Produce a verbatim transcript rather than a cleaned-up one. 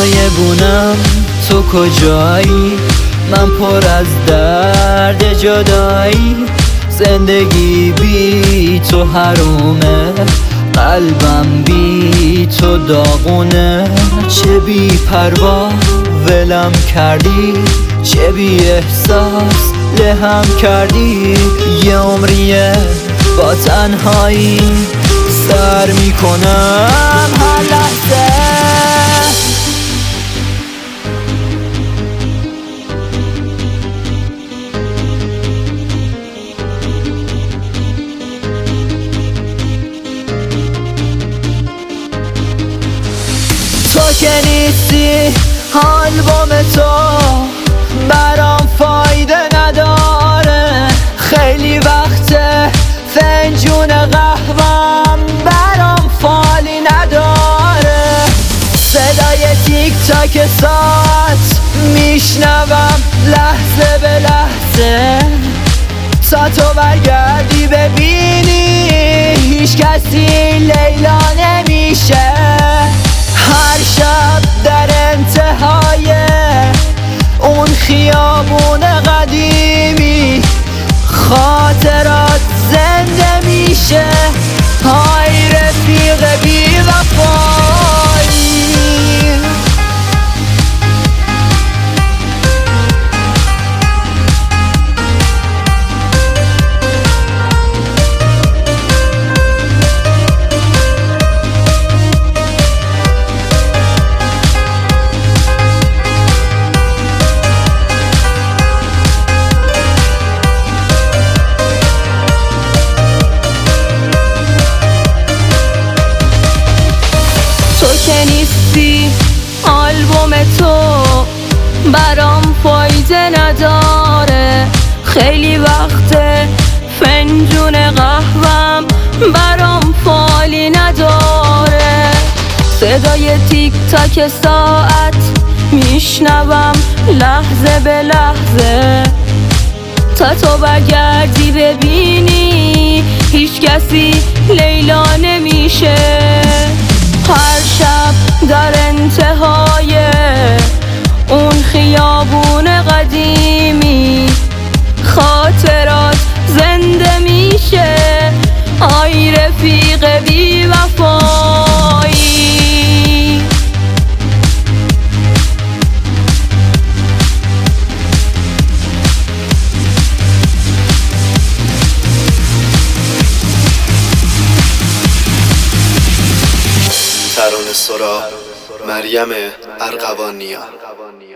صدای بونم تو کجایی؟ من پر از درد جدایی، زندگی بی تو حرومه، قلبم بی تو داغونه. چه بی پروا ولم کردی، چه بی احساس لهم کردی. یه عمریه با تنهایی سر میکنم هر لحظه. تو که نیستی آلبوم تو برام فایده نداره، خیلی وقته فنجون قهوه‌م برام فالی نداره. صدای تیک تاک ساعت میشنوم لحظه به لحظه، تا تو برگردی ببینی هیچ کسی لیلا نمیشه. هر شب در انتهای اون خیابون قدیمی خاطرات زنده میشه. های رفیق بی وفایی، تو که نیستی آلبوم تو برام فایده نداره، خیلی وقته فنجون قهوه‌م برام فالی نداره. صدای تیک تاک ساعت میشنوم لحظه به لحظه، تا تو برگردی ببینی هیچ کسی لیلا نمیشه. هر شب در انتهای اون خیابون قدیمی خاطرات زنده میشه. آی رفیق بی وفایی، ترانه سرا مریم ارغوانیان.